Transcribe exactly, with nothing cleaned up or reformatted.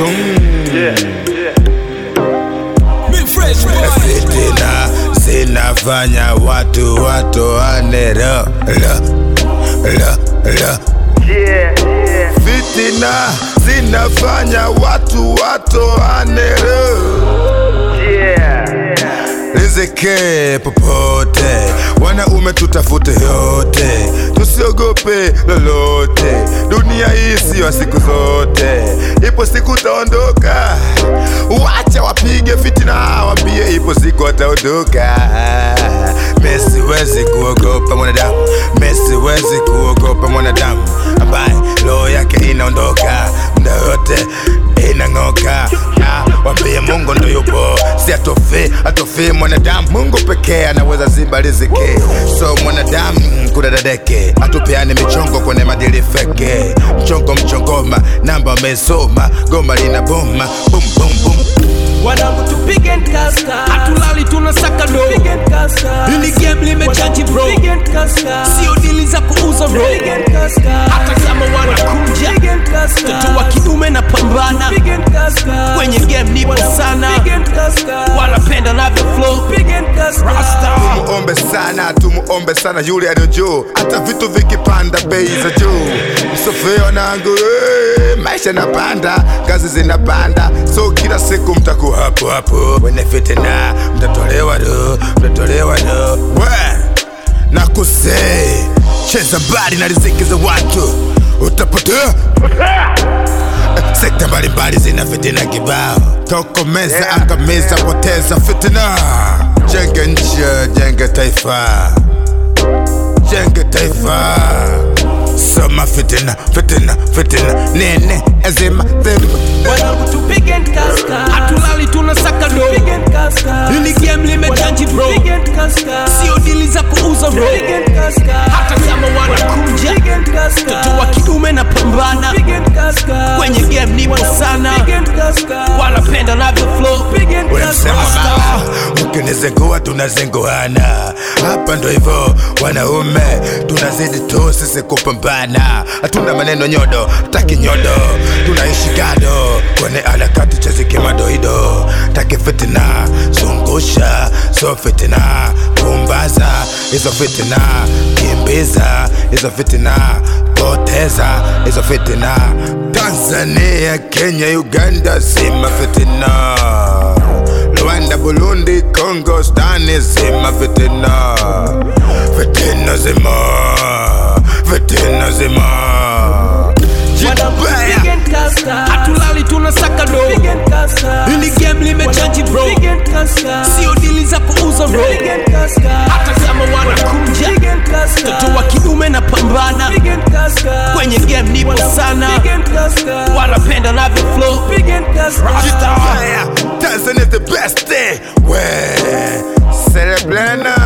Boom. Yeah, yeah. Big fresh boy. Fitina zinafanya watu watu ane la la la la. Yeah, yeah. Fitina zinafanya watu watu ane la. Yeah. Riziki popote, wanaume tutafute yote, tusiogope lolote. Dunia hii sio siku zote, ipo siku taondoka. Wacha wapige fitina, wambie ipo siku ataondoka. Mimi siwezi kuogopa mwanadamu, mimi siwezi kuogopa mwanadamu ambaye roho yake inaondoka muda wote inang'oka. Wambie Mungu ndo yupo, si atofe, atofe mwanadamu. Mungu pekee anaweza ziba riziki, so mwanadamu kudadadeke, atupeane michongo kwenye madili feke. Mchongo mchongoma, namba umesoma, goma lina boma, boom boom boom. Wanangu tupige nkasta, hatulali tunasaka do. Hili game limechange bro, sio dili za kuuza bro. Hata kama wanakuja mtoto wa kiume na pambana, kwenye game nipo sana, wanapenda na flow Rasta. Tumuombe sana, tumuombe sana yule aliyo juu, hata vitu vikipanda bei za juu. Msofeo nangu, hey, maisha napanda, kazi zinapanda, so kila siku mtaku hapo hapo. Wene fitina, mtatolewa do, mtatolewa do. We, nakusei, cheza mbali na riziki za watu, utapotea. Sekta mbali mbali zina fitina kibao, tokomeza, angamiza, poteza fitina. Jenga nchi, jenga taifa, jenga taifa. Soma fitina, fitina, fitina, nene, ezima, thema. Wanangu tupige nkasta, hatulali tunasaka do. Hili game limechange bro, sio dili za kuuza bro. Hata kama wanakuja mtoto wa kiume na pambana, kwenye game nipo sana, wanapenda na flow Rasta. Ukinizengua tunazenguana, hapa ndo hivyo wanaume, tunazidi tu sisi kupambana. Hatuna maneno nyodo, taki nyodo, tunaishi gado kwenye harakati chezike madoido. Taki fitina, zungusha, so fitina, pumbaza, hizo fitina, kimbiza, hizo fitina, poteza, hizo fitina. Tanzania, Kenya, Uganda, zima fitina. Rwanda, Burundi, Congo, Stani, zima fitina. Fitina zima, fitina zima. Jitubaya, hatulali tunasaka do. Hili game limechange bro, sio dili za kuuza bro. Hata kama wanakuja mtoto wa kiume na pambana, kwenye game nipo sana, wanapenda na flow Rasta. Tanzania the best day. We, Cerebrana.